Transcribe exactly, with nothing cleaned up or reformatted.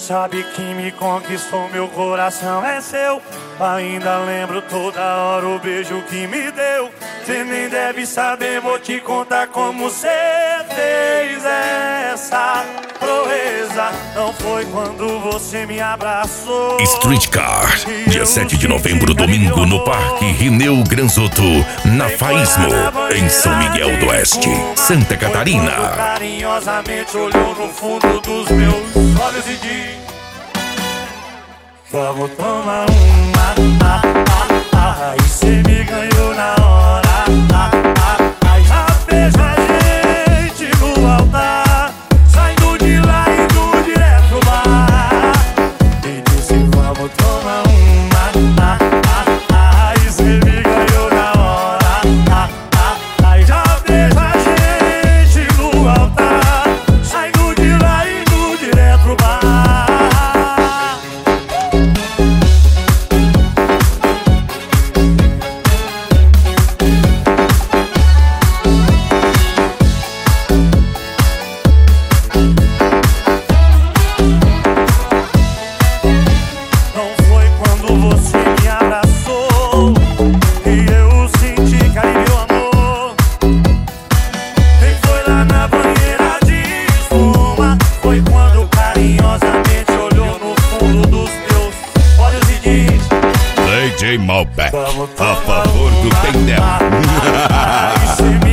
sabe que me conquistou, meu coração é seu. Ainda lembro toda hora o beijo que me deu. Cê nem deve saber, vou te contar como cê fez essa proeza. Não foi quando você me abraçou. Street Car, dia sete de novembro, domingo, no Parque Rineu Granzotto, na Faísmo, em São Miguel do Oeste, Santa Catarina. Carinhosamente olhou no fundo dos meus olhos e disse: vamos tomar uma, ah, ah, ah. Aí cê me ganhou na hora, ah, ah, ah. Já vejo a gente no altar, saindo de lá e indo direto pro bar. E disse: vamos tomar uma, ah, ah, ah. Aí cê me ganhou na hora, ah, ah, ah. Já vejo a gente no altar, saindo de lá e indo direto pro bar. D J Malbec, a favor do Tendel.